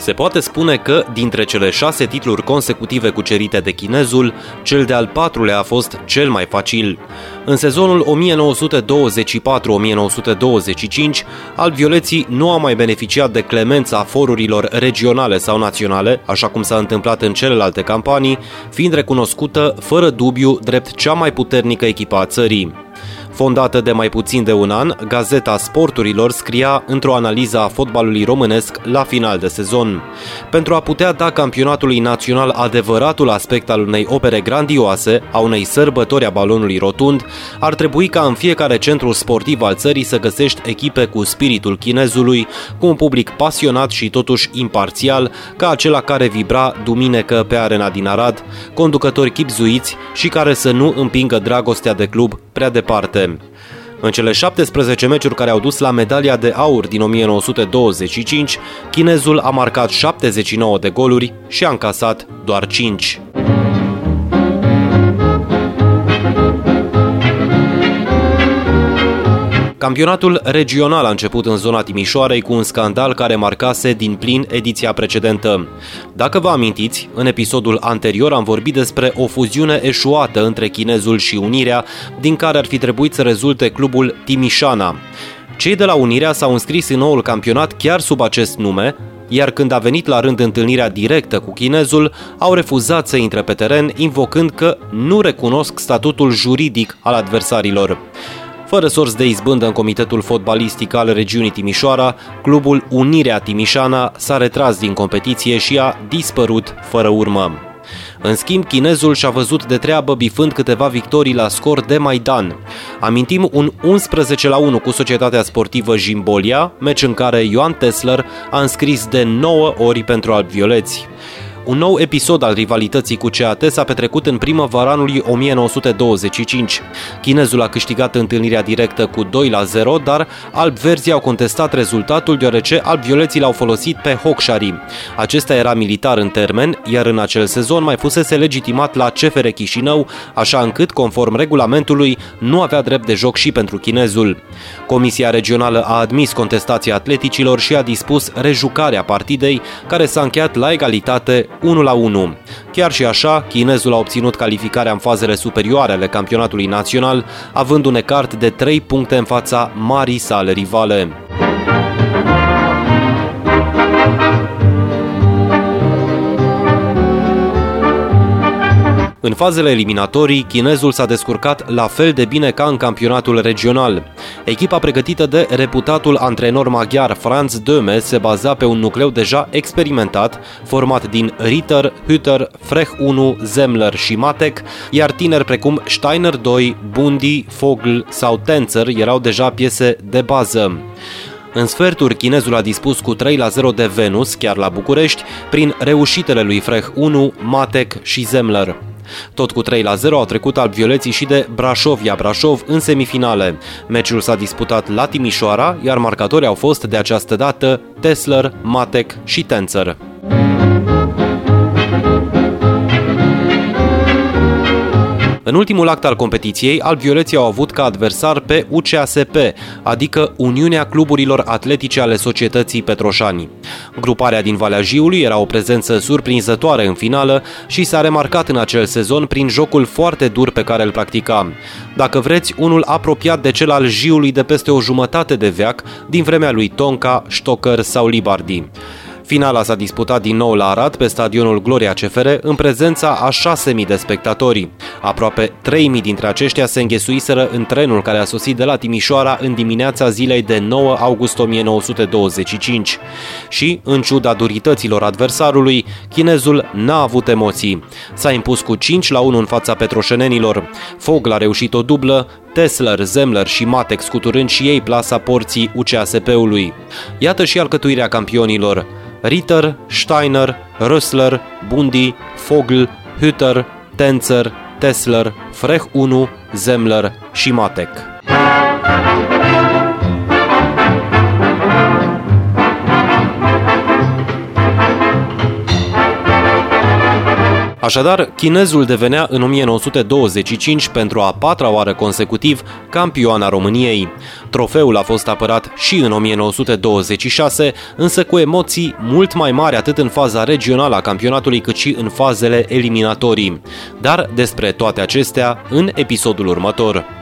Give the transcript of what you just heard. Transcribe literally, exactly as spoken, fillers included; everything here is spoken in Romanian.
Se poate spune că, dintre cele șase titluri consecutive cucerite de chinezul, cel de-al patrulea a fost cel mai facil. În sezonul o mie nouă sute douăzeci și patru - o mie nouă sute douăzeci și cinci, albvioleții nu au mai beneficiat de clemența forurilor regionale sau naționale, așa cum s-a întâmplat în celelalte campanii, fiind recunoscută, fără dubiu, drept cea mai puternică echipă a țării. Fondată de mai puțin de un an, Gazeta Sporturilor scria într-o analiză a fotbalului românesc la final de sezon. Pentru a putea da campionatului național adevăratul aspect al unei opere grandioase, a unei sărbători a balonului rotund, ar trebui ca în fiecare centru sportiv al țării să găsești echipe cu spiritul chinezului, cu un public pasionat și totuși imparțial, ca acela care vibra duminică pe arena din Arad, conducători chibzuiți și care să nu împingă dragostea de club prea departe. În cele șaptesprezece meciuri care au dus la medalia de aur din o mie nouă sute douăzeci și cinci, chinezul a marcat șaptezeci și nouă de goluri și a încasat doar cinci. Campionatul regional a început în zona Timișoarei cu un scandal care marcase din plin ediția precedentă. Dacă vă amintiți, în episodul anterior am vorbit despre o fuziune eșuată între Chinezul și Unirea, din care ar fi trebuit să rezulte clubul Timișana. Cei de la Unirea s-au înscris în noul campionat chiar sub acest nume, iar când a venit la rând întâlnirea directă cu Chinezul, au refuzat să intre pe teren, invocând că nu recunosc statutul juridic al adversarilor. Fără sorți de izbândă în comitetul fotbalistic al regiunii Timișoara, clubul Unirea Timișana s-a retras din competiție și a dispărut fără urmă. În schimb, chinezul și-a văzut de treabă bifând câteva victorii la scor de Maidan. Amintim un unsprezece la unu cu Societatea Sportivă Jimbolia, meci în care Ioan Tesler a înscris de nouă ori pentru albvioleți. Un nou episod al rivalității cu C A T s-a petrecut în primăvara anului o mie nouă sute douăzeci și cinci. Chinezul a câștigat întâlnirea directă cu doi la zero, dar albverzii au contestat rezultatul deoarece albvioleții l-au folosit pe Hocșari. Acesta era militar în termen, iar în acel sezon mai fusese legitimat la C F R Chișinău, așa încât, conform regulamentului, nu avea drept de joc și pentru chinezul. Comisia regională a admis contestația atleticilor și a dispus rejucarea partidei, care s-a încheiat la egalitate unu la unu. Chiar și așa, chinezul a obținut calificarea în fazele superioare ale campionatului național, având un ecart de trei puncte în fața marii sale rivale. În fazele eliminatorii, chinezul s-a descurcat la fel de bine ca în campionatul regional. Echipa pregătită de reputatul antrenor maghiar Franz Döme se baza pe un nucleu deja experimentat, format din Ritter, Hütter, Frech unu, Zemmler și Matek, iar tineri precum Steiner doi, Bundy, Vogl sau Tenzer erau deja piese de bază. În sferturi, chinezul a dispus cu trei la zero de Venus, chiar la București, prin reușitele lui Frech unu, Matek și Zemmler. Tot cu trei la zero au trecut albvioleții și de Brașovia Brașov în semifinale. Meciul s-a disputat la Timișoara, iar marcatorii au fost de această dată Tesler, Matek și Tenzer. În ultimul act al competiției, albvioleții au avut ca adversar pe U C A S P, adică Uniunea Cluburilor Atletice ale Societății Petroșani. Gruparea din Valea Jiului era o prezență surprinzătoare în finală și s-a remarcat în acel sezon prin jocul foarte dur pe care îl practica. Dacă vreți, unul apropiat de cel al Jiului de peste o jumătate de veac, din vremea lui Tonca, Stocker sau Libardi. Finala s-a disputat din nou la Arad, pe stadionul Gloria C F R, în prezența a șase mii de spectatori. Aproape trei mii dintre aceștia se înghesuiseră în trenul care a sosit de la Timișoara în dimineața zilei de nouă august o mie nouă sute douăzeci și cinci. Și, în ciuda durităților adversarului, chinezul n-a avut emoții. S-a impus cu cinci la unu în fața petroșenenilor. Vogl a reușit o dublă, Tesler, Zemmler și Matek scuturând și ei plasa porții U C A S P-ului. Iată și alcătuirea campionilor: Ritter, Steiner, Rössler, Bundy, Vogl, Hütter, Tenzer, Tesler, Frech unu, Zemmler și Matek. Așadar, chinezul devenea în o mie nouă sute douăzeci și cinci pentru a patra oară consecutiv campioana României. Trofeul a fost apărat și în o mie nouă sute douăzeci și șase, însă cu emoții mult mai mari atât în faza regională a campionatului cât și în fazele eliminatorii. Dar despre toate acestea în episodul următor.